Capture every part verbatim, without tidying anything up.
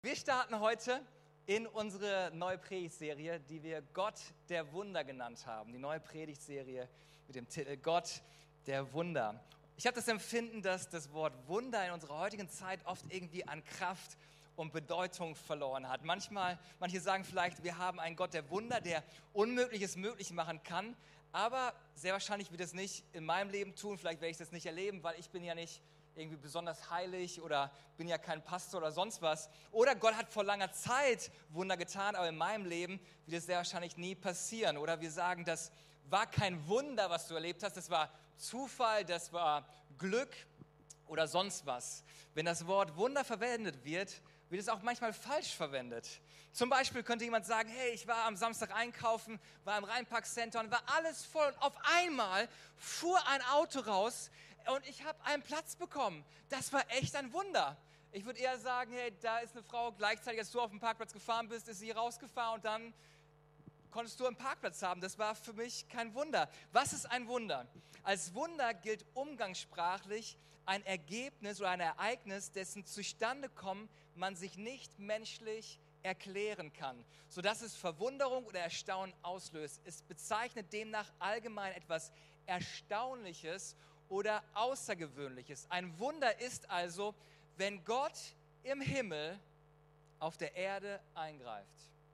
Wir starten heute in unsere neue Predigtserie, die wir Gott der Wunder genannt haben. Die neue Predigtserie mit dem Titel Gott der Wunder. Ich habe das Empfinden, dass das Wort Wunder in unserer heutigen Zeit oft irgendwie an Kraft und Bedeutung verloren hat. Manchmal, manche sagen vielleicht, wir haben einen Gott der Wunder, der Unmögliches möglich machen kann. Aber sehr wahrscheinlich wird es nicht in meinem Leben tun. Vielleicht werde ich das nicht erleben, weil ich bin ja nicht irgendwie besonders heilig oder bin ja kein Pastor oder sonst was. Oder Gott hat vor langer Zeit Wunder getan, aber in meinem Leben wird es sehr wahrscheinlich nie passieren. Oder wir sagen, das war kein Wunder, was du erlebt hast, das war Zufall, das war Glück oder sonst was. Wenn das Wort Wunder verwendet wird, wird es auch manchmal falsch verwendet. Zum Beispiel könnte jemand sagen, hey, ich war am Samstag einkaufen, war im Rheinpark-Center und war alles voll und auf einmal fuhr ein Auto raus und ich habe einen Platz bekommen. Das war echt ein Wunder. Ich würde eher sagen, hey, da ist eine Frau, gleichzeitig als du auf dem Parkplatz gefahren bist, ist sie rausgefahren und dann konntest du einen Parkplatz haben. Das war für mich kein Wunder. Was ist ein Wunder? Als Wunder gilt umgangssprachlich ein Ergebnis oder ein Ereignis, dessen Zustandekommen man sich nicht menschlich erklären kann, sodass es Verwunderung oder Erstaunen auslöst. Es bezeichnet demnach allgemein etwas Erstaunliches oder Außergewöhnliches. Ein Wunder ist also, wenn Gott im Himmel auf der Erde eingreift.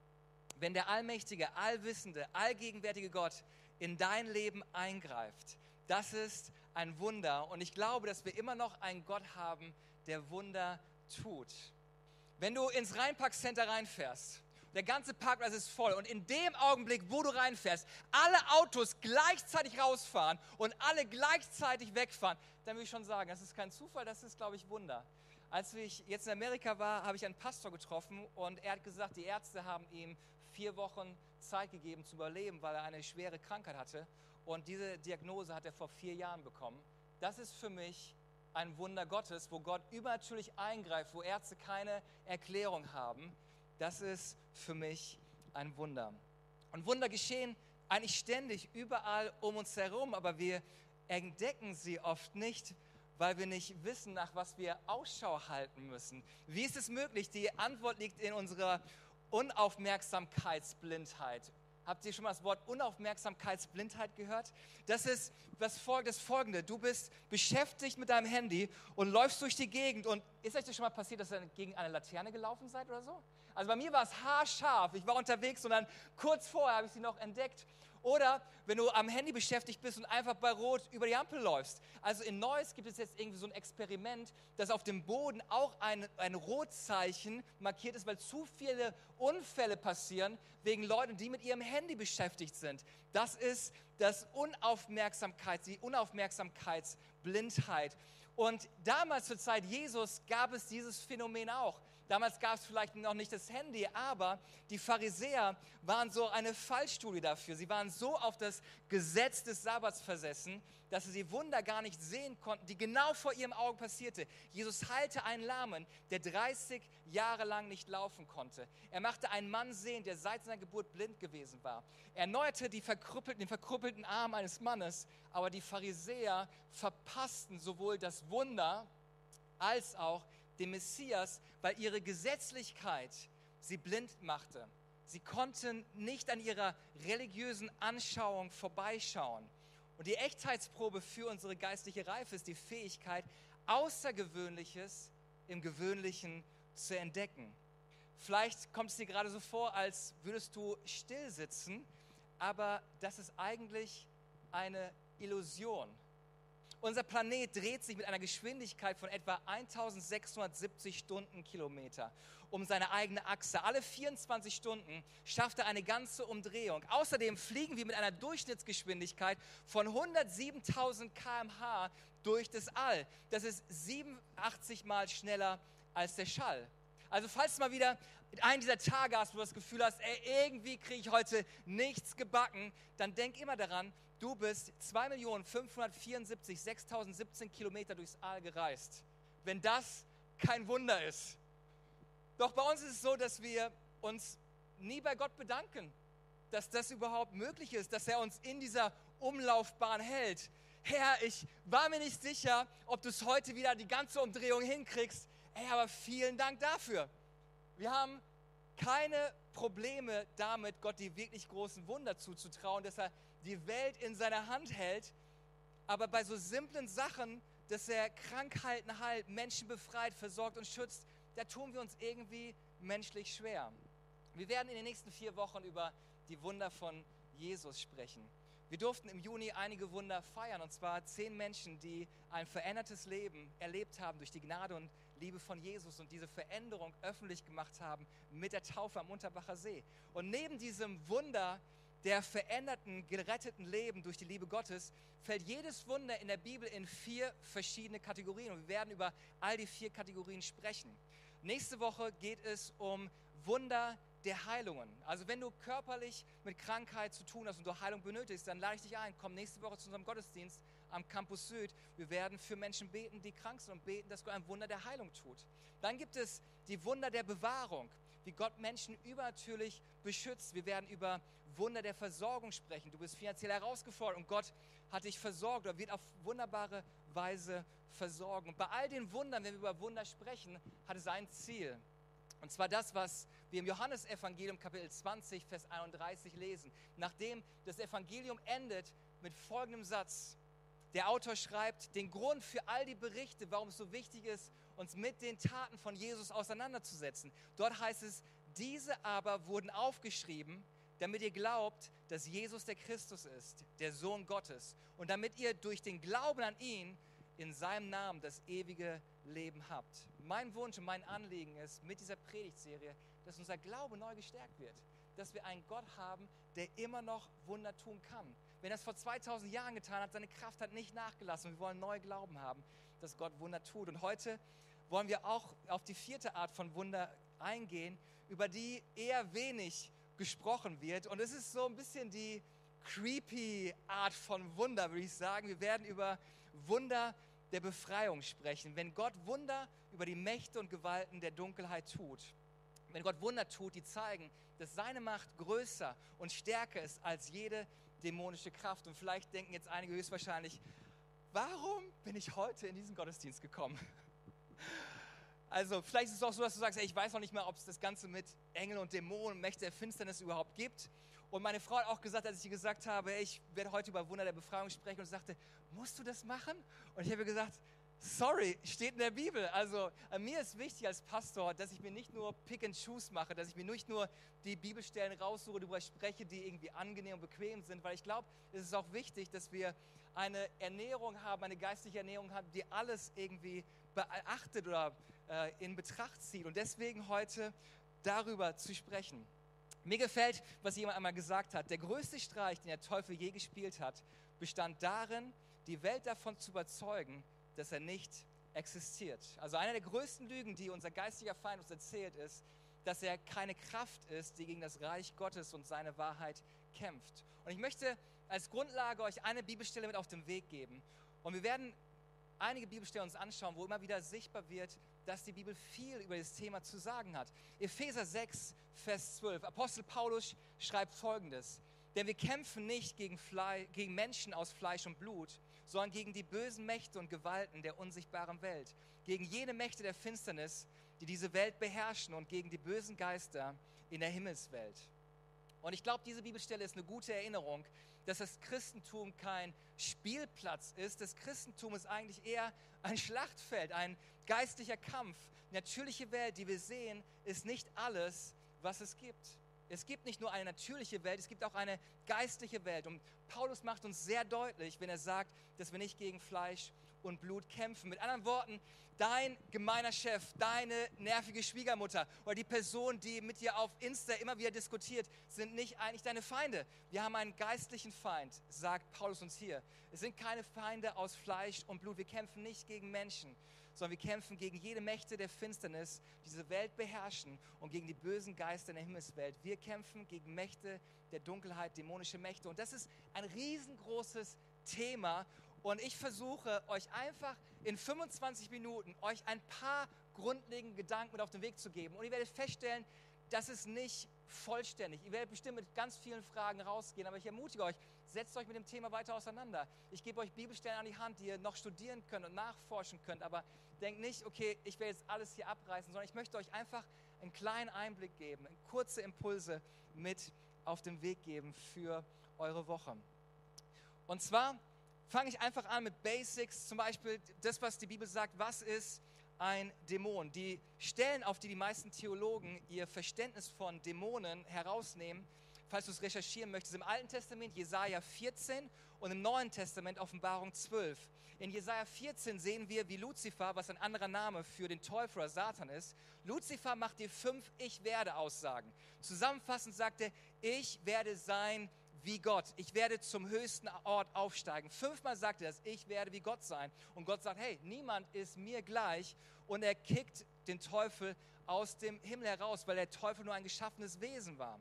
Wenn der allmächtige, allwissende, allgegenwärtige Gott in dein Leben eingreift. Das ist ein Wunder und ich glaube, dass wir immer noch einen Gott haben, der Wunder tut. Wenn du ins Rheinpark-Center reinfährst, der ganze Parkplatz ist voll und in dem Augenblick, wo du reinfährst, alle Autos gleichzeitig rausfahren und alle gleichzeitig wegfahren, dann würde ich schon sagen, das ist kein Zufall, das ist, glaube ich, Wunder. Als ich jetzt in Amerika war, habe ich einen Pastor getroffen und er hat gesagt, die Ärzte haben ihm vier Wochen Zeit gegeben zu überleben, weil er eine schwere Krankheit hatte und diese Diagnose hat er vor vier Jahren bekommen. Das ist für mich ein Wunder Gottes, wo Gott übernatürlich eingreift, wo Ärzte keine Erklärung haben. Das ist für mich ein Wunder. Und Wunder geschehen eigentlich ständig überall um uns herum, aber wir entdecken sie oft nicht, weil wir nicht wissen, nach was wir Ausschau halten müssen. Wie ist es möglich? Die Antwort liegt in unserer Unaufmerksamkeitsblindheit. Habt ihr schon mal das Wort Unaufmerksamkeitsblindheit gehört? Das ist das Folgende. Du bist beschäftigt mit deinem Handy und läufst durch die Gegend. Und ist euch das schon mal passiert, dass ihr gegen eine Laterne gelaufen seid oder so? Also bei mir war es haarscharf. Ich war unterwegs und dann kurz vorher habe ich sie noch entdeckt. Oder wenn du am Handy beschäftigt bist und einfach bei Rot über die Ampel läufst. Also in Neuss gibt es jetzt irgendwie so ein Experiment, dass auf dem Boden auch ein, ein Rotzeichen markiert ist, weil zu viele Unfälle passieren wegen Leuten, die mit ihrem Handy beschäftigt sind. Das ist das Unaufmerksamkeit, die Unaufmerksamkeitsblindheit. Und damals zur Zeit Jesus gab es dieses Phänomen auch. Damals gab es vielleicht noch nicht das Handy, aber die Pharisäer waren so eine Fallstudie dafür. Sie waren so auf das Gesetz des Sabbats versessen, dass sie die Wunder gar nicht sehen konnten, die genau vor ihrem Auge passierte. Jesus heilte einen Lahmen, der dreißig Jahre lang nicht laufen konnte. Er machte einen Mann sehen, der seit seiner Geburt blind gewesen war. Er erneuerte die verkrüppelten, den verkrüppelten Arm eines Mannes, aber die Pharisäer verpassten sowohl das Wunder als auch den Messias, weil ihre Gesetzlichkeit sie blind machte. Sie konnten nicht an ihrer religiösen Anschauung vorbeischauen. Und die Echtheitsprobe für unsere geistliche Reife ist die Fähigkeit, Außergewöhnliches im Gewöhnlichen zu entdecken. Vielleicht kommt es dir gerade so vor, als würdest du still sitzen, aber das ist eigentlich eine Illusion. Unser Planet dreht sich mit einer Geschwindigkeit von etwa eintausendsechshundertsiebzig Stundenkilometer um seine eigene Achse. Alle vierundzwanzig Stunden schafft er eine ganze Umdrehung. Außerdem fliegen wir mit einer Durchschnittsgeschwindigkeit von hundertsiebentausend Kilometer pro Stunde durch das All. Das ist siebenundachtzig Mal schneller als der Schall. Also falls du mal wieder einen dieser Tage hast, wo du das Gefühl hast, ey, irgendwie kriege ich heute nichts gebacken, dann denk immer daran, du bist zwei Millionen fünfhundertvierundsiebzig sechstausendsiebzehn Kilometer durchs All gereist. Wenn das kein Wunder ist. Doch bei uns ist es so, dass wir uns nie bei Gott bedanken, dass das überhaupt möglich ist, dass er uns in dieser Umlaufbahn hält. Herr, ich war mir nicht sicher, ob du es heute wieder die ganze Umdrehung hinkriegst. Ey, aber vielen Dank dafür. Wir haben keine Probleme damit, Gott die wirklich großen Wunder zuzutrauen, dass er die Welt in seiner Hand hält. Aber bei so simplen Sachen, dass er Krankheiten heilt, Menschen befreit, versorgt und schützt, da tun wir uns irgendwie menschlich schwer. Wir werden in den nächsten vier Wochen über die Wunder von Jesus sprechen. Wir durften im Juni einige Wunder feiern, und zwar zehn Menschen, die ein verändertes Leben erlebt haben durch die Gnade und Liebe von Jesus und diese Veränderung öffentlich gemacht haben mit der Taufe am Unterbacher See. Und neben diesem Wunder der veränderten, geretteten Leben durch die Liebe Gottes fällt jedes Wunder in der Bibel in vier verschiedene Kategorien. Und wir werden über all die vier Kategorien sprechen. Nächste Woche geht es um Wunder der Heilungen. Also wenn du körperlich mit Krankheit zu tun hast und du Heilung benötigst, dann lade ich dich ein, komm nächste Woche zu unserem Gottesdienst am Campus Süd. Wir werden für Menschen beten, die krank sind, und beten, dass Gott ein Wunder der Heilung tut. Dann gibt es die Wunder der Bewahrung, wie Gott Menschen übernatürlich beschützt. Wir werden über Wunder der Versorgung sprechen. Du bist finanziell herausgefordert und Gott hat dich versorgt oder wird auf wunderbare Weise versorgen. Und bei all den Wundern, wenn wir über Wunder sprechen, hat es ein Ziel. Und zwar das, was wir im Johannesevangelium Kapitel zwanzig, Vers einunddreißig lesen. Nachdem das Evangelium endet mit folgendem Satz. Der Autor schreibt, den Grund für all die Berichte, warum es so wichtig ist, uns mit den Taten von Jesus auseinanderzusetzen. Dort heißt es, diese aber wurden aufgeschrieben, damit ihr glaubt, dass Jesus der Christus ist, der Sohn Gottes. Und damit ihr durch den Glauben an ihn in seinem Namen das ewige Leben habt. Mein Wunsch und mein Anliegen ist mit dieser Predigtserie, dass unser Glaube neu gestärkt wird. Dass wir einen Gott haben, der immer noch Wunder tun kann. Wenn er es vor zweitausend Jahren getan hat, seine Kraft hat nicht nachgelassen. Wir wollen neu Glauben haben, dass Gott Wunder tut. Und heute wollen wir auch auf die vierte Art von Wunder eingehen, über die eher wenig gesprochen wird. Und es ist so ein bisschen die creepy Art von Wunder, würde ich sagen. Wir werden über Wunder der Befreiung sprechen. Wenn Gott Wunder über die Mächte und Gewalten der Dunkelheit tut, wenn Gott Wunder tut, die zeigen, dass seine Macht größer und stärker ist als jede dämonische Kraft. Und vielleicht denken jetzt einige höchstwahrscheinlich, warum bin ich heute in diesen Gottesdienst gekommen? Also vielleicht ist es auch so, dass du sagst, ey, ich weiß noch nicht mehr, ob es das Ganze mit Engeln und Dämonen, Mächte der Finsternis überhaupt gibt. Und meine Frau hat auch gesagt, als ich ihr gesagt habe, ey, ich werde heute über Wunder der Befreiung sprechen, und sie sagte, musst du das machen? Und ich habe gesagt, sorry, steht in der Bibel. Also mir ist wichtig als Pastor, dass ich mir nicht nur Pick and Choose mache, dass ich mir nicht nur die Bibelstellen raussuche, darüber spreche, die irgendwie angenehm und bequem sind, weil ich glaube, es ist auch wichtig, dass wir eine Ernährung haben, eine geistliche Ernährung haben, die alles irgendwie beachtet oder äh, in Betracht zieht. Und deswegen heute darüber zu sprechen. Mir gefällt, was jemand einmal gesagt hat, der größte Streich, den der Teufel je gespielt hat, bestand darin, die Welt davon zu überzeugen, dass er nicht existiert. Also eine der größten Lügen, die unser geistiger Feind uns erzählt, ist, dass er keine Kraft ist, die gegen das Reich Gottes und seine Wahrheit kämpft. Und ich möchte als Grundlage euch eine Bibelstelle mit auf den Weg geben. Und wir werden einige Bibelstellen uns anschauen, wo immer wieder sichtbar wird, dass die Bibel viel über das Thema zu sagen hat. Epheser sechs, Vers zwölf. Apostel Paulus schreibt Folgendes. Denn wir kämpfen nicht gegen, Fle- gegen Menschen aus Fleisch und Blut, sondern gegen die bösen Mächte und Gewalten der unsichtbaren Welt, gegen jene Mächte der Finsternis, die diese Welt beherrschen, und gegen die bösen Geister in der Himmelswelt. Und ich glaube, diese Bibelstelle ist eine gute Erinnerung, dass das Christentum kein Spielplatz ist. Das Christentum ist eigentlich eher ein Schlachtfeld, ein geistlicher Kampf. Die natürliche Welt, die wir sehen, ist nicht alles, was es gibt. Es gibt nicht nur eine natürliche Welt, es gibt auch eine geistliche Welt. Und Paulus macht uns sehr deutlich, wenn er sagt, dass wir nicht gegen Fleisch und Blut kämpfen. Mit anderen Worten, dein gemeiner Chef, deine nervige Schwiegermutter oder die Person, die mit dir auf Insta immer wieder diskutiert, sind nicht eigentlich deine Feinde. Wir haben einen geistlichen Feind, sagt Paulus uns hier. Es sind keine Feinde aus Fleisch und Blut. Wir kämpfen nicht gegen Menschen, sondern wir kämpfen gegen jede Mächte der Finsternis, die diese Welt beherrschen, und gegen die bösen Geister in der Himmelswelt. Wir kämpfen gegen Mächte der Dunkelheit, dämonische Mächte. Und das ist ein riesengroßes Thema. Und ich versuche euch einfach in fünfundzwanzig Minuten euch ein paar grundlegende Gedanken mit auf den Weg zu geben. Und ihr werdet feststellen, das ist nicht vollständig. Ihr werdet bestimmt mit ganz vielen Fragen rausgehen, aber ich ermutige euch, setzt euch mit dem Thema weiter auseinander. Ich gebe euch Bibelstellen an die Hand, die ihr noch studieren könnt und nachforschen könnt, aber denkt nicht, okay, ich werde jetzt alles hier abreißen, sondern ich möchte euch einfach einen kleinen Einblick geben, kurze Impulse mit auf den Weg geben für eure Woche. Und zwar fange ich einfach an mit Basics, zum Beispiel das, was die Bibel sagt, was ist ein Dämon? Die Stellen, auf die die meisten Theologen ihr Verständnis von Dämonen herausnehmen, falls du es recherchieren möchtest, im Alten Testament Jesaja vierzehn und im Neuen Testament Offenbarung zwölf. In Jesaja vierzehn sehen wir, wie Luzifer, was ein anderer Name für den Teufel oder Satan ist, Luzifer macht dir fünf Ich-werde-Aussagen. Zusammenfassend sagt er, ich werde sein wie Gott. Ich werde zum höchsten Ort aufsteigen. Fünfmal sagt er das, ich werde wie Gott sein. Und Gott sagt, hey, niemand ist mir gleich. Und er kickt den Teufel aus dem Himmel heraus, weil der Teufel nur ein geschaffenes Wesen war.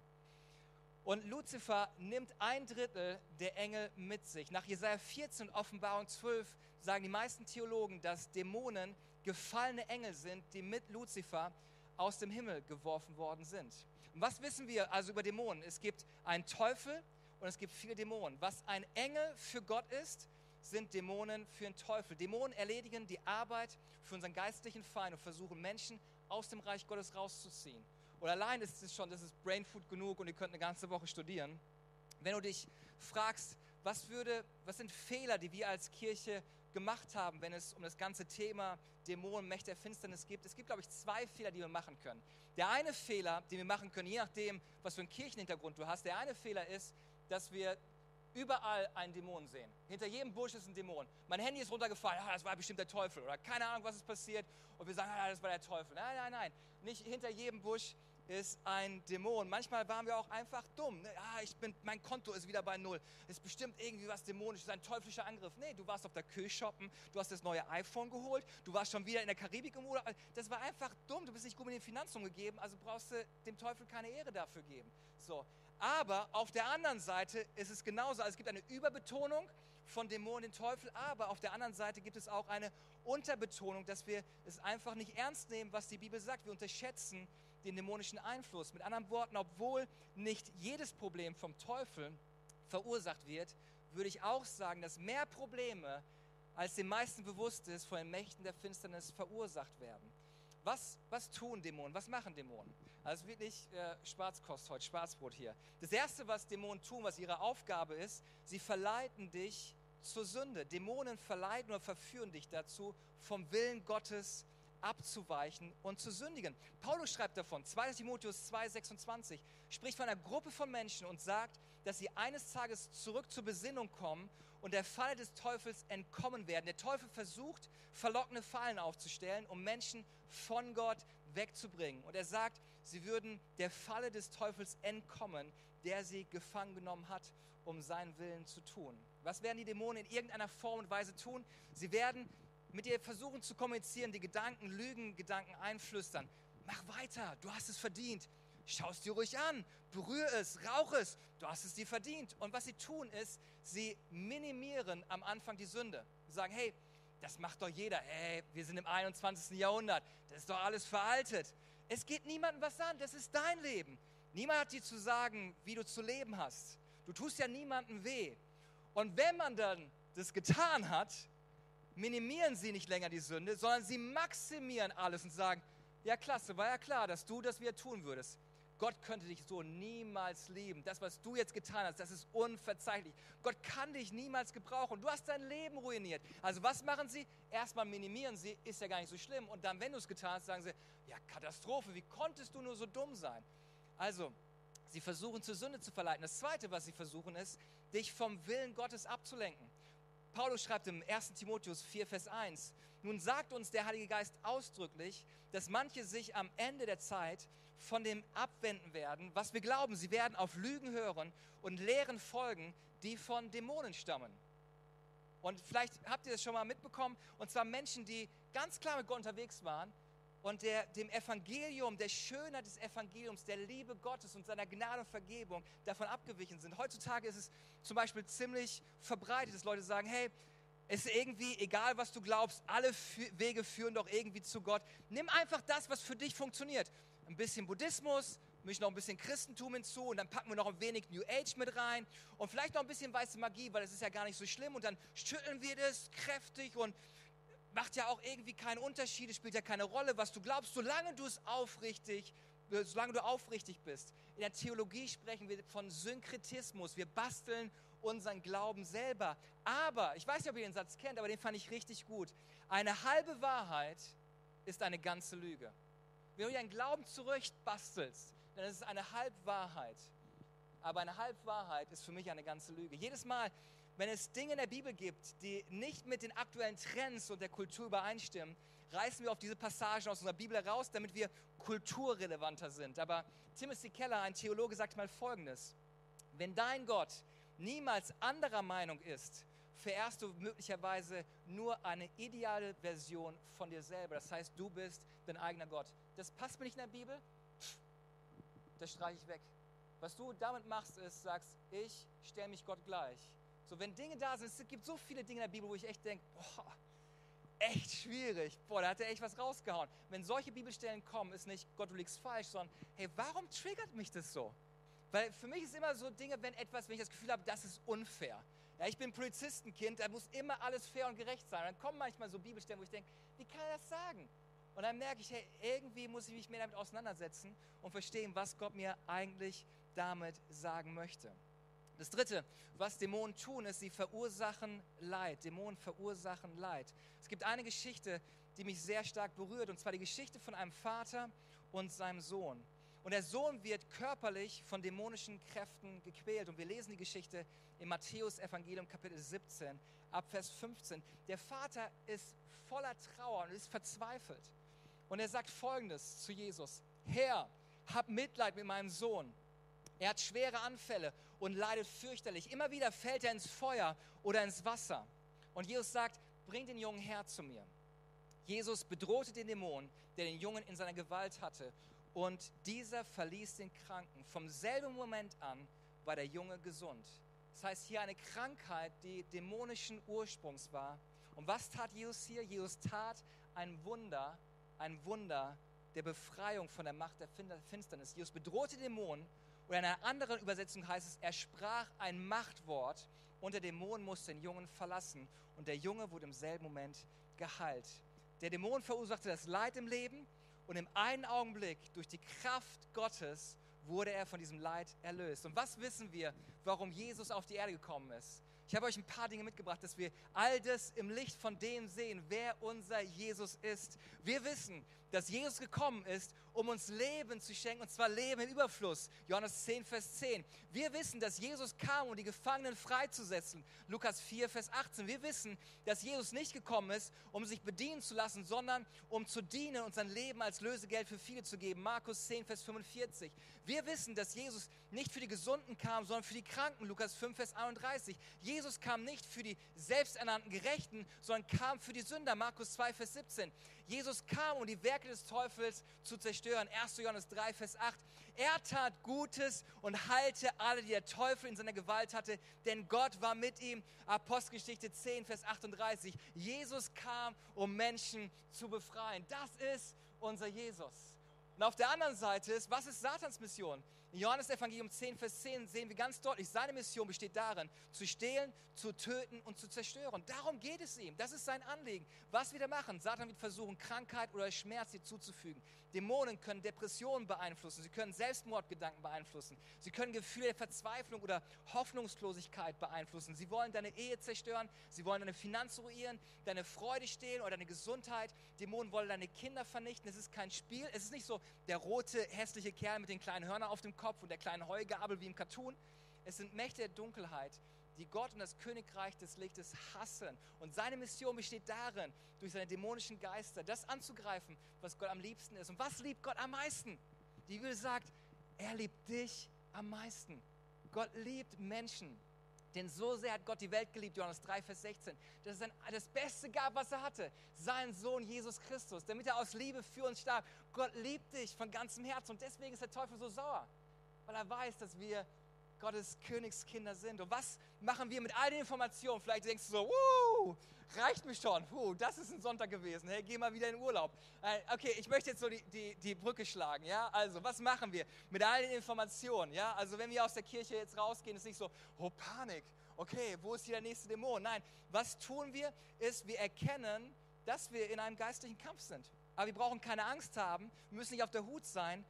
Und Luzifer nimmt ein Drittel der Engel mit sich. Nach Jesaja vierzehn und Offenbarung zwölf sagen die meisten Theologen, dass Dämonen gefallene Engel sind, die mit Luzifer aus dem Himmel geworfen worden sind. Und was wissen wir also über Dämonen? Es gibt einen Teufel und es gibt viele Dämonen. Was ein Engel für Gott ist, sind Dämonen für den Teufel. Dämonen erledigen die Arbeit für unseren geistlichen Feind und versuchen Menschen aus dem Reich Gottes rauszuziehen. Und allein ist es schon, das ist Brainfood genug und ihr könnt eine ganze Woche studieren. Wenn du dich fragst, was, würde, was sind Fehler, die wir als Kirche gemacht haben, wenn es um das ganze Thema Dämonen, Mächte der Finsternis geht. Es gibt, glaube ich, zwei Fehler, die wir machen können. Der eine Fehler, den wir machen können, je nachdem, was für einen Kirchenhintergrund du hast, der eine Fehler ist, dass wir überall einen Dämon sehen. Hinter jedem Busch ist ein Dämon. Mein Handy ist runtergefallen, ah, das war bestimmt der Teufel. Oder keine Ahnung, was ist passiert. Und wir sagen, ah, das war der Teufel. Nein, nein, nein. Nicht hinter jedem Busch ist ein Dämon. Manchmal waren wir auch einfach dumm. Ah, ich bin, mein Konto ist wieder bei Null. Ist bestimmt irgendwie was Dämonisches, ein teuflischer Angriff. Nee, du warst auf der Kühe shoppen, du hast das neue iPhone geholt, du warst schon wieder in der Karibik im Urlaub. Das war einfach dumm. Du bist nicht gut mit den Finanzen umgegeben, also brauchst du dem Teufel keine Ehre dafür geben. So. Aber auf der anderen Seite ist es genauso. Also es gibt eine Überbetonung von Dämonen, den Teufel, aber auf der anderen Seite gibt es auch eine Unterbetonung, dass wir es einfach nicht ernst nehmen, was die Bibel sagt. Wir unterschätzen den dämonischen Einfluss. Mit anderen Worten, obwohl nicht jedes Problem vom Teufel verursacht wird, würde ich auch sagen, dass mehr Probleme, als den meisten bewusst ist, von den Mächten der Finsternis verursacht werden. Was, was tun Dämonen? Was machen Dämonen? Also wirklich äh, Schwarzkost heute, Schwarzbrot hier. Das Erste, was Dämonen tun, was ihre Aufgabe ist, sie verleiten dich zur Sünde. Dämonen verleiten oder verführen dich dazu, vom Willen Gottes abzuweichen und zu sündigen. Paulus schreibt davon, zweiter Timotheus zwei, sechsundzwanzig, spricht von einer Gruppe von Menschen und sagt, dass sie eines Tages zurück zur Besinnung kommen und der Falle des Teufels entkommen werden. Der Teufel versucht, verlockende Fallen aufzustellen, um Menschen von Gott wegzubringen. Und er sagt, sie würden der Falle des Teufels entkommen, der sie gefangen genommen hat, um seinen Willen zu tun. Was werden die Dämonen in irgendeiner Form und Weise tun? Sie werden mit dir versuchen zu kommunizieren, die Gedanken, Lügen, Gedanken einflüstern. Mach weiter, du hast es verdient. Schau es dir ruhig an, berühre es, rauch es, du hast es dir verdient. Und was sie tun ist, sie minimieren am Anfang die Sünde. Sie sagen, hey, das macht doch jeder. Hey, wir sind im einundzwanzigsten Jahrhundert, das ist doch alles veraltet. Es geht niemandem was an, das ist dein Leben. Niemand hat dir zu sagen, wie du zu leben hast. Du tust ja niemandem weh. Und wenn man dann das getan hat, minimieren sie nicht länger die Sünde, sondern sie maximieren alles und sagen, ja klasse, war ja klar, dass du das wieder tun würdest. Gott könnte dich so niemals lieben. Das, was du jetzt getan hast, das ist unverzeihlich. Gott kann dich niemals gebrauchen. Du hast dein Leben ruiniert. Also was machen sie? Erstmal minimieren sie, ist ja gar nicht so schlimm. Und dann, wenn du es getan hast, sagen sie, ja Katastrophe, wie konntest du nur so dumm sein? Also, sie versuchen zur Sünde zu verleiten. Das Zweite, was sie versuchen, ist, dich vom Willen Gottes abzulenken. Paulus schreibt im ersten Timotheus vier, Vers eins, nun sagt uns der Heilige Geist ausdrücklich, dass manche sich am Ende der Zeit von dem abwenden werden, was wir glauben. Sie werden auf Lügen hören und Lehren folgen, die von Dämonen stammen. Und vielleicht habt ihr das schon mal mitbekommen, und zwar Menschen, die ganz klar mit Gott unterwegs waren und der, dem Evangelium, der Schönheit des Evangeliums, der Liebe Gottes und seiner Gnade und Vergebung davon abgewichen sind. Heutzutage ist es zum Beispiel ziemlich verbreitet, dass Leute sagen, hey, es ist irgendwie egal, was du glaubst, alle Wege führen doch irgendwie zu Gott. Nimm einfach das, was für dich funktioniert. Ein bisschen Buddhismus, mich noch ein bisschen Christentum hinzu und dann packen wir noch ein wenig New Age mit rein und vielleicht noch ein bisschen weiße Magie, weil das ist ja gar nicht so schlimm und dann schütteln wir das kräftig und macht ja auch irgendwie keinen Unterschied, es spielt ja keine Rolle, was du glaubst, solange du es aufrichtig solange du aufrichtig bist. In der Theologie sprechen wir von Synkretismus. Wir basteln unseren Glauben selber. Aber, ich weiß nicht, ob ihr den Satz kennt, aber den fand ich richtig gut. Eine halbe Wahrheit ist eine ganze Lüge. Wenn du deinen Glauben zurechtbastelst, dann ist es eine Halbwahrheit. Aber eine Halbwahrheit ist für mich eine ganze Lüge. Jedes Mal, wenn es Dinge in der Bibel gibt, die nicht mit den aktuellen Trends und der Kultur übereinstimmen, reißen wir auf diese Passagen aus unserer Bibel heraus, damit wir kulturrelevanter sind. Aber Timothy Keller, ein Theologe, sagt mal Folgendes: Wenn dein Gott niemals anderer Meinung ist, verehrst du möglicherweise nur eine ideale Version von dir selber. Das heißt, du bist dein eigener Gott. Das passt mir nicht in der Bibel, Pff, das streiche ich weg. Was du damit machst, ist, sagst, ich stelle mich Gott gleich. So, wenn Dinge da sind, es gibt so viele Dinge in der Bibel, wo ich echt denke, boah, echt schwierig. Boah, da hat er echt was rausgehauen. Wenn solche Bibelstellen kommen, ist nicht Gott, du liegst falsch, sondern hey, warum triggert mich das so? Weil für mich ist immer so Dinge, wenn etwas, wenn ich das Gefühl habe, das ist unfair. Ja, ich bin Polizistenkind, da muss immer alles fair und gerecht sein. Und dann kommen manchmal so Bibelstellen, wo ich denke, wie kann er das sagen? Und dann merke ich, hey, irgendwie muss ich mich mehr damit auseinandersetzen und verstehen, was Gott mir eigentlich damit sagen möchte. Das Dritte, was Dämonen tun, ist, sie verursachen Leid. Dämonen verursachen Leid. Es gibt eine Geschichte, die mich sehr stark berührt, und zwar die Geschichte von einem Vater und seinem Sohn. Und der Sohn wird körperlich von dämonischen Kräften gequält. Und wir lesen die Geschichte im Matthäus-Evangelium, Kapitel siebzehn, ab Vers fünfzehn. Der Vater ist voller Trauer und ist verzweifelt. Und er sagt Folgendes zu Jesus: Herr, hab Mitleid mit meinem Sohn. Er hat schwere Anfälle und leidet fürchterlich. Immer wieder fällt er ins Feuer oder ins Wasser. Und Jesus sagt, bring den Jungen her zu mir. Jesus bedrohte den Dämon, der den Jungen in seiner Gewalt hatte. Und dieser verließ den Kranken. Vom selben Moment an war der Junge gesund. Das heißt, hier eine Krankheit, die dämonischen Ursprungs war. Und was tat Jesus hier? Jesus tat ein Wunder, ein Wunder der Befreiung von der Macht der Finsternis. Jesus bedrohte Dämonen. Oder in einer anderen Übersetzung heißt es, er sprach ein Machtwort und der Dämon musste den Jungen verlassen. Und der Junge wurde im selben Moment geheilt. Der Dämon verursachte das Leid im Leben und im einen Augenblick, durch die Kraft Gottes, wurde er von diesem Leid erlöst. Und was wissen wir, warum Jesus auf die Erde gekommen ist? Ich habe euch ein paar Dinge mitgebracht, dass wir all das im Licht von dem sehen, wer unser Jesus ist. Wir wissen, dass Jesus gekommen ist, um uns Leben zu schenken, und zwar Leben im Überfluss. Johannes zehn, Vers zehn. Wir wissen, dass Jesus kam, um die Gefangenen freizusetzen. Lukas vier, Vers achtzehn. Wir wissen, dass Jesus nicht gekommen ist, um sich bedienen zu lassen, sondern um zu dienen und sein Leben als Lösegeld für viele zu geben. Markus zehn, Vers fünfundvierzig. Wir wissen, dass Jesus nicht für die Gesunden kam, sondern für die Kranken. Lukas fünf, Vers einunddreißig. Jesus kam nicht für die selbsternannten Gerechten, sondern kam für die Sünder. Markus zwei, Vers siebzehn. Jesus kam, um die Werke des Teufels zu zerstören. erster Johannes drei, Vers acht. Er tat Gutes und heilte alle, die der Teufel in seiner Gewalt hatte, denn Gott war mit ihm. Apostelgeschichte zehn, Vers achtunddreißig. Jesus kam, um Menschen zu befreien. Das ist unser Jesus. Und auf der anderen Seite ist, was ist Satans Mission? In Johannes Evangelium zehn, Vers zehn sehen wir ganz deutlich, seine Mission besteht darin, zu stehlen, zu töten und zu zerstören. Darum geht es ihm. Das ist sein Anliegen. Was wird er machen? Satan wird versuchen, Krankheit oder Schmerz dir zuzufügen. Dämonen können Depressionen beeinflussen. Sie können Selbstmordgedanken beeinflussen. Sie können Gefühle der Verzweiflung oder Hoffnungslosigkeit beeinflussen. Sie wollen deine Ehe zerstören. Sie wollen deine Finanzen ruinieren, deine Freude stehlen oder deine Gesundheit. Dämonen wollen deine Kinder vernichten. Es ist kein Spiel. Es ist nicht so der rote, hässliche Kerl mit den kleinen Hörnern auf dem Kopf und der kleinen Heugabel wie im Cartoon. Es sind Mächte der Dunkelheit, die Gott und das Königreich des Lichtes hassen. Und seine Mission besteht darin, durch seine dämonischen Geister das anzugreifen, was Gott am liebsten ist. Und was liebt Gott am meisten? Die Bibel sagt, er liebt dich am meisten. Gott liebt Menschen. Denn so sehr hat Gott die Welt geliebt, Johannes drei, Vers sechzehn, dass es das Beste gab, was er hatte, seinen Sohn Jesus Christus, damit er aus Liebe für uns starb. Gott liebt dich von ganzem Herzen und deswegen ist der Teufel so sauer, weil er weiß, dass wir Gottes Königskinder sind. Und was machen wir mit all den Informationen? Vielleicht denkst du so, wuh, reicht mir schon, puh, das ist ein Sonntag gewesen, hey, geh mal wieder in Urlaub. Okay, ich möchte jetzt so die, die, die Brücke schlagen, ja, also was machen wir mit all den Informationen, ja, also wenn wir aus der Kirche jetzt rausgehen, ist nicht so, oh Panik, okay, wo ist hier der nächste Dämon? Nein, was tun wir, ist, wir erkennen, dass wir in einem geistlichen Kampf sind. Aber wir brauchen keine Angst haben, wir müssen nicht auf der Hut sein,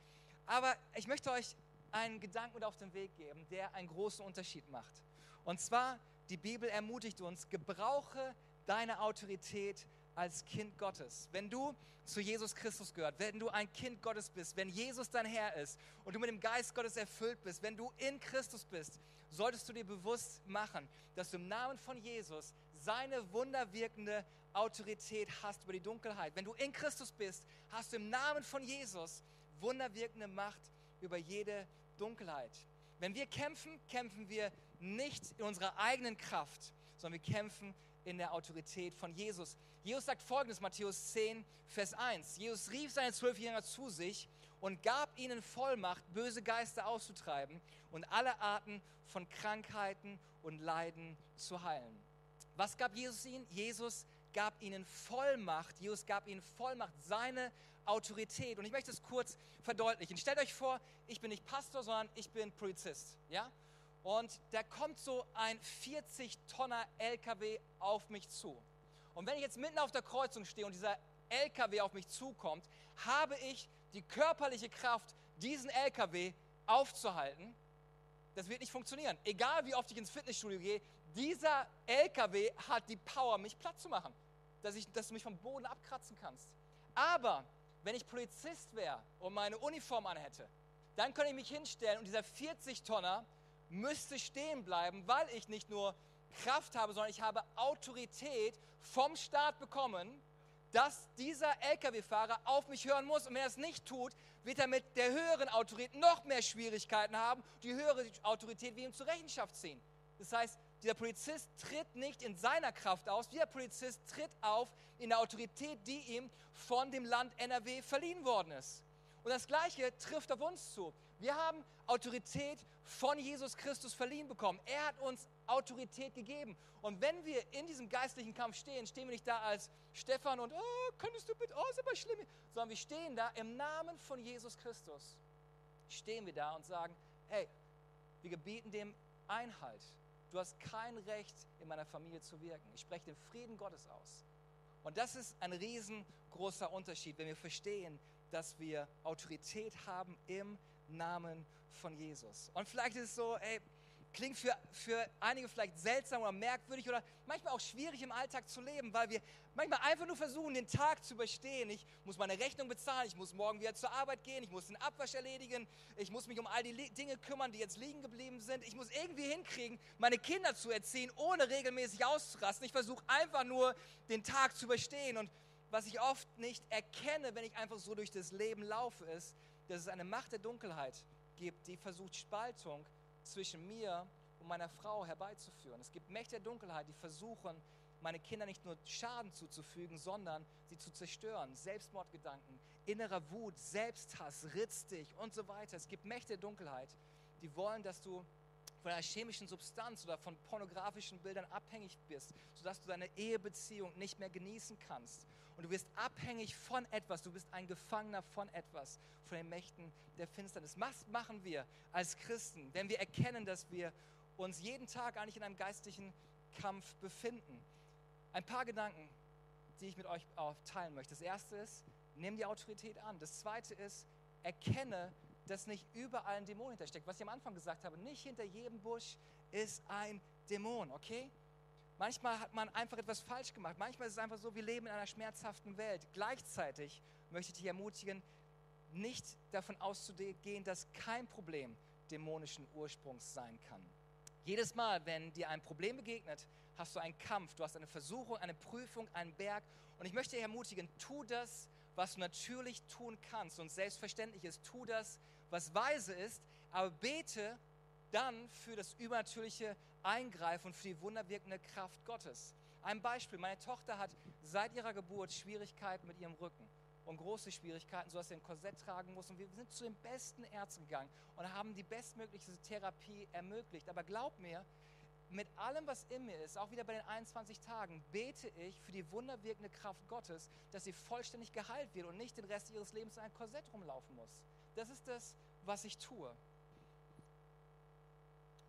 Aber ich möchte euch einen Gedanken mit auf den Weg geben, der einen großen Unterschied macht. Und zwar, die Bibel ermutigt uns, gebrauche deine Autorität als Kind Gottes. Wenn du zu Jesus Christus gehört, wenn du ein Kind Gottes bist, wenn Jesus dein Herr ist und du mit dem Geist Gottes erfüllt bist, wenn du in Christus bist, solltest du dir bewusst machen, dass du im Namen von Jesus seine wunderwirkende Autorität hast über die Dunkelheit. Wenn du in Christus bist, hast du im Namen von Jesus wunderwirkende Macht über jede Dunkelheit. Wenn wir kämpfen, kämpfen wir nicht in unserer eigenen Kraft, sondern wir kämpfen in der Autorität von Jesus. Jesus sagt Folgendes, Matthäus zehn, Vers eins. Jesus rief seine zwölf Jünger zu sich und gab ihnen Vollmacht, böse Geister auszutreiben und alle Arten von Krankheiten und Leiden zu heilen. Was gab Jesus ihnen? Jesus gab ihnen Vollmacht. Jesus gab ihnen Vollmacht, seine Autorität. Und ich möchte es kurz verdeutlichen. Stellt euch vor, ich bin nicht Pastor, sondern ich bin Polizist. Ja? Und da kommt so ein vierzig Tonner L K W auf mich zu. Und wenn ich jetzt mitten auf der Kreuzung stehe und dieser L K W auf mich zukommt, habe ich die körperliche Kraft, diesen L K W aufzuhalten. Das wird nicht funktionieren. Egal wie oft ich ins Fitnessstudio gehe, dieser L K W hat die Power, mich platt zu machen, dass, ich, dass du mich vom Boden abkratzen kannst. Aber wenn ich Polizist wäre und meine Uniform anhätte, dann könnte ich mich hinstellen und dieser vierzig Tonner müsste stehen bleiben, weil ich nicht nur Kraft habe, sondern ich habe Autorität vom Staat bekommen, dass dieser L K W-Fahrer auf mich hören muss. Und wenn er es nicht tut, wird er mit der höheren Autorität noch mehr Schwierigkeiten haben. Die höhere Autorität wird ihm zur Rechenschaft ziehen. Das heißt, dieser Polizist tritt nicht in seiner Kraft aus, dieser Polizist tritt auf in der Autorität, die ihm von dem Land N R W verliehen worden ist. Und das Gleiche trifft auf uns zu. Wir haben Autorität von Jesus Christus verliehen bekommen. Er hat uns Autorität gegeben. Und wenn wir in diesem geistlichen Kampf stehen, stehen wir nicht da als Stefan und, oh, könntest du bitte, oh, ist aber schlimm, sondern wir stehen da im Namen von Jesus Christus. Stehen wir da und sagen, hey, wir gebieten dem Einhalt. Du hast kein Recht, in meiner Familie zu wirken. Ich spreche den Frieden Gottes aus. Und das ist ein riesengroßer Unterschied, wenn wir verstehen, dass wir Autorität haben im Namen von Jesus. Und vielleicht ist es so, ey, klingt für, für einige vielleicht seltsam oder merkwürdig oder manchmal auch schwierig im Alltag zu leben, weil wir manchmal einfach nur versuchen, den Tag zu überstehen. Ich muss meine Rechnung bezahlen, ich muss morgen wieder zur Arbeit gehen, ich muss den Abwasch erledigen, ich muss mich um all die Dinge kümmern, die jetzt liegen geblieben sind. Ich muss irgendwie hinkriegen, meine Kinder zu erziehen, ohne regelmäßig auszurasten. Ich versuche einfach nur, den Tag zu überstehen. Und was ich oft nicht erkenne, wenn ich einfach so durch das Leben laufe, ist, dass es eine Macht der Dunkelheit gibt, die versucht, Spaltung zwischen mir und meiner Frau herbeizuführen. Es gibt Mächte der Dunkelheit, die versuchen, meine Kinder nicht nur Schaden zuzufügen, sondern sie zu zerstören. Selbstmordgedanken, innerer Wut, Selbsthass, ritzt dich und so weiter. Es gibt Mächte der Dunkelheit, die wollen, dass du von einer chemischen Substanz oder von pornografischen Bildern abhängig bist, sodass du deine Ehebeziehung nicht mehr genießen kannst. Und du wirst abhängig von etwas, du bist ein Gefangener von etwas, von den Mächten der Finsternis. Was machen wir als Christen, wenn wir erkennen, dass wir uns jeden Tag eigentlich in einem geistlichen Kampf befinden? Ein paar Gedanken, die ich mit euch auch teilen möchte. Das erste ist, nimm die Autorität an. Das zweite ist, erkenne, dass nicht überall ein Dämon hintersteckt. Was ich am Anfang gesagt habe, nicht hinter jedem Busch ist ein Dämon, okay? Manchmal hat man einfach etwas falsch gemacht. Manchmal ist es einfach so, wir leben in einer schmerzhaften Welt. Gleichzeitig möchte ich dich ermutigen, nicht davon auszugehen, dass kein Problem dämonischen Ursprungs sein kann. Jedes Mal, wenn dir ein Problem begegnet, hast du einen Kampf, du hast eine Versuchung, eine Prüfung, einen Berg. Und ich möchte dich ermutigen, tu das, was du natürlich tun kannst und selbstverständlich ist. Tu das, was weise ist, aber bete dann für das übernatürliche Eingreifen und für die wunderwirkende Kraft Gottes. Ein Beispiel, meine Tochter hat seit ihrer Geburt Schwierigkeiten mit ihrem Rücken und große Schwierigkeiten, sodass sie ein Korsett tragen muss. Und wir sind zu den besten Ärzten gegangen und haben die bestmögliche Therapie ermöglicht. Aber glaub mir, mit allem, was in mir ist, auch wieder bei den einundzwanzig Tagen, bete ich für die wunderwirkende Kraft Gottes, dass sie vollständig geheilt wird und nicht den Rest ihres Lebens in ein Korsett rumlaufen muss. Das ist das, was ich tue.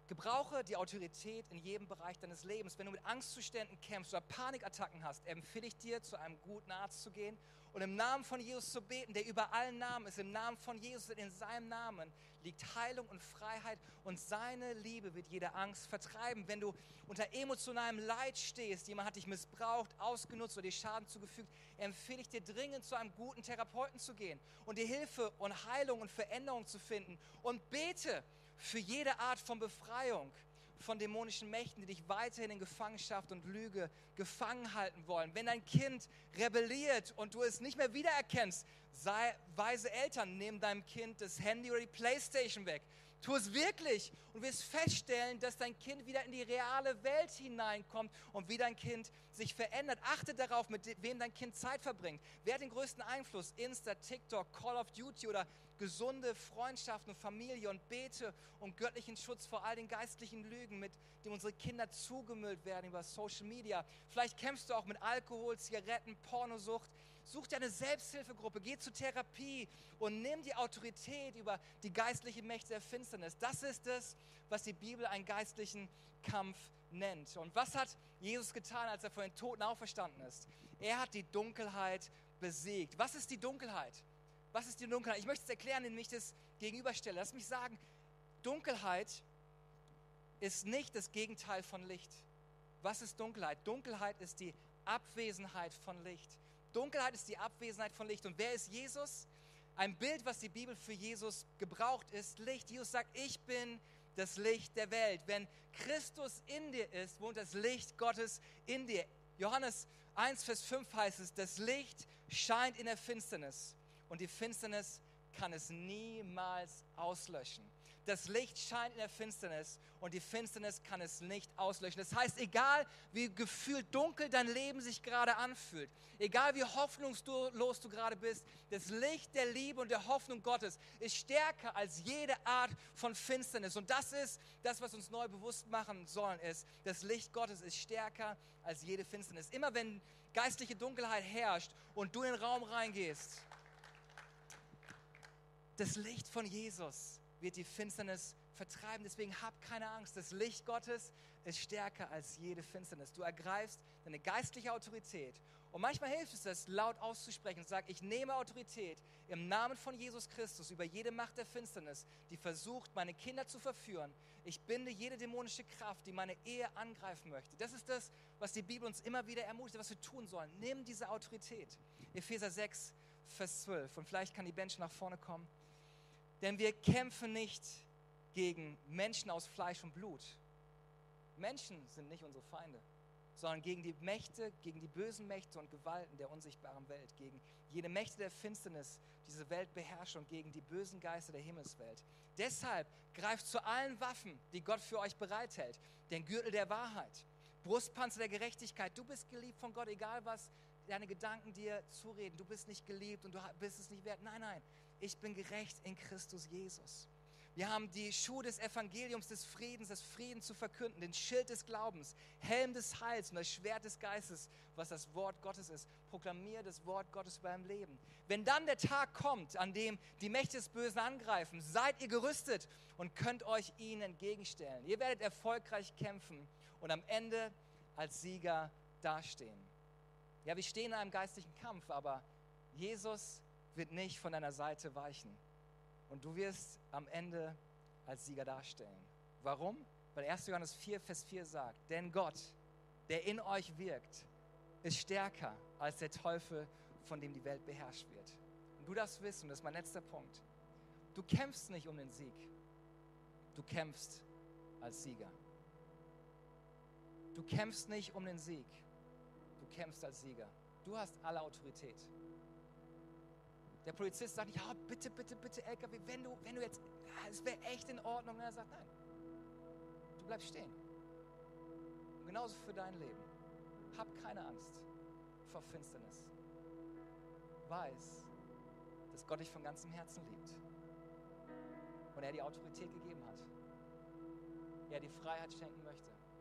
Gebrauche die Autorität in jedem Bereich deines Lebens. Wenn du mit Angstzuständen kämpfst oder Panikattacken hast, empfehle ich dir, zu einem guten Arzt zu gehen und im Namen von Jesus zu beten, der über allen Namen ist. Im Namen von Jesus, in seinem Namen liegt Heilung und Freiheit und seine Liebe wird jede Angst vertreiben. Wenn du unter emotionalem Leid stehst, jemand hat dich missbraucht, ausgenutzt oder dir Schaden zugefügt, empfehle ich dir dringend, zu einem guten Therapeuten zu gehen und dir Hilfe und Heilung und Veränderung zu finden. Und bete für jede Art von Befreiung von dämonischen Mächten, die dich weiterhin in Gefangenschaft und Lüge gefangen halten wollen. Wenn dein Kind rebelliert und du es nicht mehr wiedererkennst, sei weise Eltern, nehmen deinem Kind das Handy oder die Playstation weg. Tu es wirklich und wirst feststellen, dass dein Kind wieder in die reale Welt hineinkommt und wie dein Kind sich verändert. Achte darauf, mit wem dein Kind Zeit verbringt. Wer hat den größten Einfluss? Insta, TikTok, Call of Duty oder gesunde Freundschaften und Familie, und bete um göttlichen Schutz vor all den geistlichen Lügen, mit dem unsere Kinder zugemüllt werden über Social Media. Vielleicht kämpfst du auch mit Alkohol, Zigaretten, Pornosucht. Such dir eine Selbsthilfegruppe, geh zur Therapie und nimm die Autorität über die geistlichen Mächte der Finsternis. Das ist es, was die Bibel einen geistlichen Kampf nennt. Und was hat Jesus getan, als er von den Toten auferstanden ist? Er hat die Dunkelheit besiegt. Was ist die Dunkelheit? Was ist die Dunkelheit? Ich möchte es erklären, indem ich das gegenüberstelle. Lass mich sagen, Dunkelheit ist nicht das Gegenteil von Licht. Was ist Dunkelheit? Dunkelheit ist die Abwesenheit von Licht. Dunkelheit ist die Abwesenheit von Licht. Und wer ist Jesus? Ein Bild, was die Bibel für Jesus gebraucht, ist Licht. Jesus sagt, ich bin das Licht der Welt. Wenn Christus in dir ist, wohnt das Licht Gottes in dir. Johannes eins, Vers fünf heißt es, das Licht scheint in der Finsternis und die Finsternis kann es niemals auslöschen. Das Licht scheint in der Finsternis und die Finsternis kann es nicht auslöschen. Das heißt, egal wie gefühlt dunkel dein Leben sich gerade anfühlt, egal wie hoffnungslos du gerade bist, das Licht der Liebe und der Hoffnung Gottes ist stärker als jede Art von Finsternis. Und das ist das, was uns neu bewusst machen sollen, ist, das Licht Gottes ist stärker als jede Finsternis. Immer wenn geistliche Dunkelheit herrscht und du in den Raum reingehst, das Licht von Jesus wird die Finsternis vertreiben. Deswegen hab keine Angst. Das Licht Gottes ist stärker als jede Finsternis. Du ergreifst deine geistliche Autorität. Und manchmal hilft es, das laut auszusprechen und sag, ich nehme Autorität im Namen von Jesus Christus über jede Macht der Finsternis, die versucht, meine Kinder zu verführen. Ich binde jede dämonische Kraft, die meine Ehe angreifen möchte. Das ist das, was die Bibel uns immer wieder ermutigt, was wir tun sollen. Nimm diese Autorität. Epheser sechs, Vers zwölf. Und vielleicht kann die Band schon nach vorne kommen. Denn wir kämpfen nicht gegen Menschen aus Fleisch und Blut. Menschen sind nicht unsere Feinde, sondern gegen die Mächte, gegen die bösen Mächte und Gewalten der unsichtbaren Welt, gegen jede Mächte der Finsternis, die diese Welt beherrscht, und gegen die bösen Geister der Himmelswelt. Deshalb greift zu allen Waffen, die Gott für euch bereithält, den Gürtel der Wahrheit, Brustpanzer der Gerechtigkeit. Du bist geliebt von Gott, egal was deine Gedanken dir zureden. Du bist nicht geliebt und du bist es nicht wert. Nein, nein. Ich bin gerecht in Christus Jesus. Wir haben die Schuhe des Evangeliums, des Friedens, des Friedens zu verkünden, den Schild des Glaubens, Helm des Heils und das Schwert des Geistes, was das Wort Gottes ist. Proklamier das Wort Gottes über dein Leben. Wenn dann der Tag kommt, an dem die Mächte des Bösen angreifen, seid ihr gerüstet und könnt euch ihnen entgegenstellen. Ihr werdet erfolgreich kämpfen und am Ende als Sieger dastehen. Ja, wir stehen in einem geistlichen Kampf, aber Jesus wird nicht von deiner Seite weichen. Und du wirst am Ende als Sieger dastehen. Warum? Weil erster Johannes vier, Vers vier sagt, denn Gott, der in euch wirkt, ist stärker als der Teufel, von dem die Welt beherrscht wird. Und du darfst wissen, das ist mein letzter Punkt, du kämpfst nicht um den Sieg, du kämpfst als Sieger. Du kämpfst nicht um den Sieg, du kämpfst als Sieger. Du hast alle Autorität. Der Polizist sagt nicht, ja, bitte, bitte, bitte, L K W, wenn du, wenn du jetzt, es wäre echt in Ordnung. Und er sagt, nein, du bleibst stehen. Und genauso für dein Leben. Hab keine Angst vor Finsternis. Weiß, dass Gott dich von ganzem Herzen liebt. Und er die Autorität gegeben hat. Er die Freiheit schenken möchte.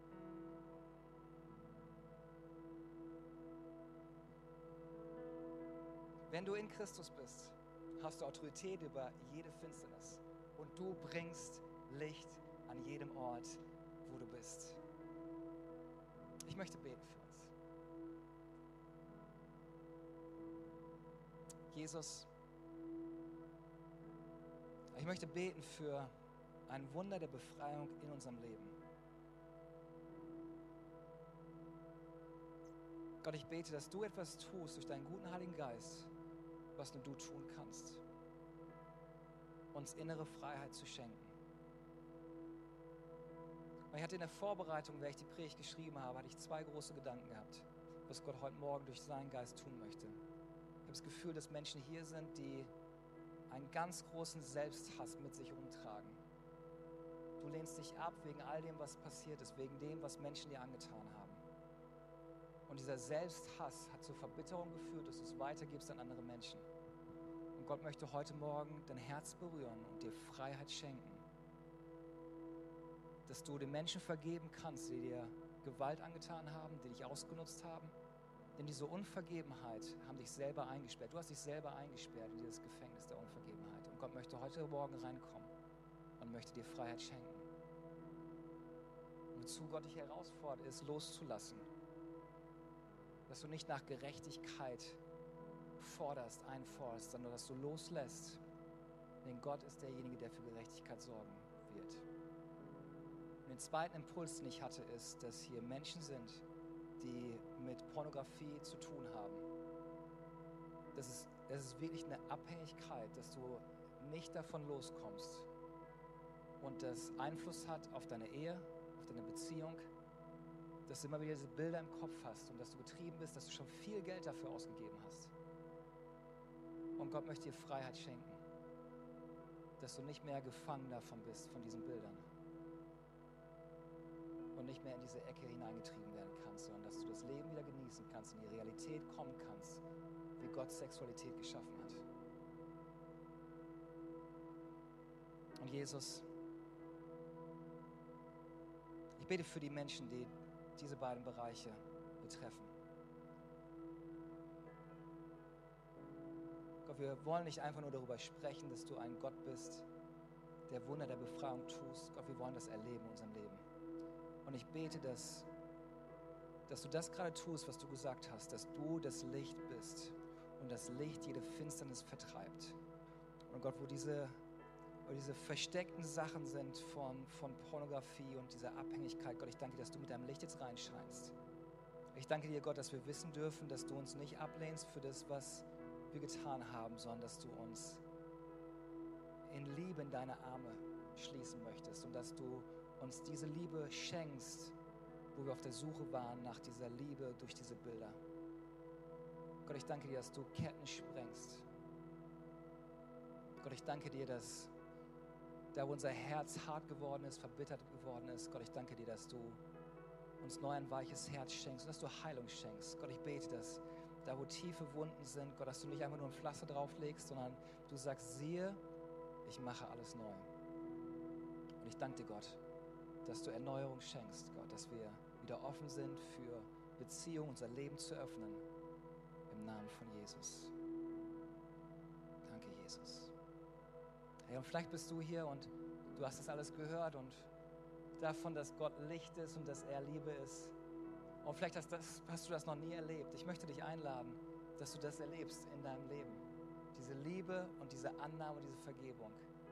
Wenn du in Christus bist, hast du Autorität über jede Finsternis und du bringst Licht an an jedem Ort, wo du bist. Ich möchte beten für uns. Jesus, ich möchte beten für ein Wunder der Befreiung in unserem Leben. Gott, ich bete, dass du etwas tust durch deinen guten Heiligen Geist, was nur du tun kannst, uns innere Freiheit zu schenken. Und ich hatte in der Vorbereitung, während ich die Predigt geschrieben habe, hatte ich zwei große Gedanken gehabt, was Gott heute Morgen durch seinen Geist tun möchte. Ich habe das Gefühl, dass Menschen hier sind, die einen ganz großen Selbsthass mit sich umtragen. Du lehnst dich ab wegen all dem, was passiert ist, wegen dem, was Menschen dir angetan haben. Und dieser Selbsthass hat zur Verbitterung geführt, dass du es weitergibst an andere Menschen. Und Gott möchte heute Morgen dein Herz berühren und dir Freiheit schenken. Dass du den Menschen vergeben kannst, die dir Gewalt angetan haben, die dich ausgenutzt haben. Denn diese Unvergebenheit haben dich selber eingesperrt. Du hast dich selber eingesperrt in dieses Gefängnis der Unvergebenheit. Und Gott möchte heute Morgen reinkommen und möchte dir Freiheit schenken. Und wozu Gott dich herausfordert, ist, loszulassen. Dass du nicht nach Gerechtigkeit forderst, einforderst, sondern dass du loslässt. Denn Gott ist derjenige, der für Gerechtigkeit sorgen wird. Und den zweiten Impuls, den ich hatte, ist, dass hier Menschen sind, die mit Pornografie zu tun haben. Das ist, das ist wirklich eine Abhängigkeit, dass du nicht davon loskommst. Und das Einfluss hat auf deine Ehe, auf deine Beziehung, dass du immer wieder diese Bilder im Kopf hast und dass du getrieben bist, dass du schon viel Geld dafür ausgegeben hast. Und Gott möchte dir Freiheit schenken, dass du nicht mehr gefangen davon bist, von diesen Bildern. Und nicht mehr in diese Ecke hineingetrieben werden kannst, sondern dass du das Leben wieder genießen kannst, in die Realität kommen kannst, wie Gott Sexualität geschaffen hat. Und Jesus, ich bete für die Menschen, die diese beiden Bereiche betreffen. Gott, wir wollen nicht einfach nur darüber sprechen, dass du ein Gott bist, der Wunder der Befreiung tust. Gott, wir wollen das erleben in unserem Leben. Und ich bete, dass, dass du das gerade tust, was du gesagt hast, dass du das Licht bist und das Licht jede Finsternis vertreibt. Und Gott, wo diese, wo diese versteckten Sachen sind von, von Pornografie und dieser Abhängigkeit, Gott, ich danke dir, dass du mit deinem Licht jetzt reinscheinst. Ich danke dir, Gott, dass wir wissen dürfen, dass du uns nicht ablehnst für das, was wir getan haben, sondern dass du uns in Liebe in deine Arme schließen möchtest und dass du uns diese Liebe schenkst, wo wir auf der Suche waren nach dieser Liebe durch diese Bilder. Gott, ich danke dir, dass du Ketten sprengst. Gott, ich danke dir, dass da, wo unser Herz hart geworden ist, verbittert geworden ist, Gott, ich danke dir, dass du uns neu ein weiches Herz schenkst und dass du Heilung schenkst. Gott, ich bete, dass da, wo tiefe Wunden sind, Gott, dass du nicht einfach nur ein Pflaster drauflegst, sondern du sagst, siehe, ich mache alles neu. Und ich danke dir, Gott, dass du Erneuerung schenkst, Gott, dass wir wieder offen sind für Beziehung, unser Leben zu öffnen. Im Namen von Jesus. Danke, Jesus. Hey, und vielleicht bist du hier und du hast das alles gehört und davon, dass Gott Licht ist und dass er Liebe ist. Und vielleicht hast, das, hast du das noch nie erlebt. Ich möchte dich einladen, dass du das erlebst in deinem Leben. Diese Liebe und diese Annahme, diese Vergebung.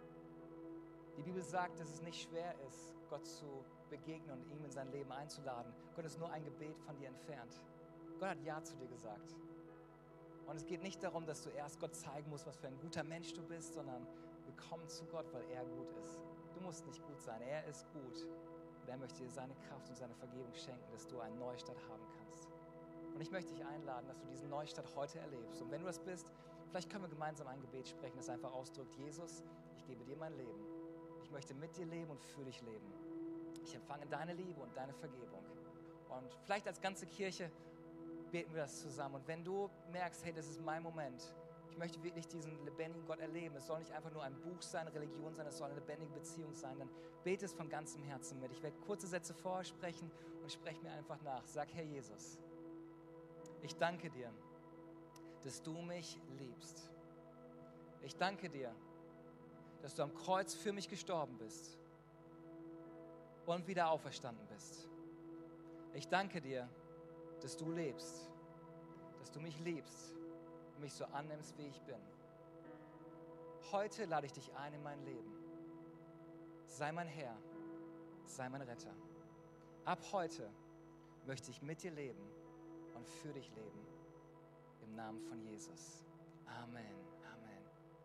Die Bibel sagt, dass es nicht schwer ist, Gott zu begegnen und ihm in sein Leben einzuladen. Gott ist nur ein Gebet von dir entfernt. Gott hat Ja zu dir gesagt. Und es geht nicht darum, dass du erst Gott zeigen musst, was für ein guter Mensch du bist, sondern wir kommen zu Gott, weil er gut ist. Du musst nicht gut sein, er ist gut. Und er möchte dir seine Kraft und seine Vergebung schenken, dass du einen Neustart haben kannst. Und ich möchte dich einladen, dass du diesen Neustart heute erlebst. Und wenn du das bist, vielleicht können wir gemeinsam ein Gebet sprechen, das einfach ausdrückt, Jesus, ich gebe dir mein Leben. Ich möchte mit dir leben und für dich leben. Ich empfange deine Liebe und deine Vergebung. Und vielleicht als ganze Kirche beten wir das zusammen. Und wenn du merkst, hey, das ist mein Moment, ich möchte wirklich diesen lebendigen Gott erleben. Es soll nicht einfach nur ein Buch sein, Religion sein, es soll eine lebendige Beziehung sein. Dann bete es von ganzem Herzen mit. Ich werde kurze Sätze vorsprechen und spreche mir einfach nach. Sag, Herr Jesus, ich danke dir, dass du mich liebst. Ich danke dir, dass du am Kreuz für mich gestorben bist und wieder auferstanden bist. Ich danke dir, dass du lebst, dass du mich liebst und mich so annimmst, wie ich bin. Heute lade ich dich ein in mein Leben. Sei mein Herr, sei mein Retter. Ab heute möchte ich mit dir leben und für dich leben. Im Namen von Jesus. Amen.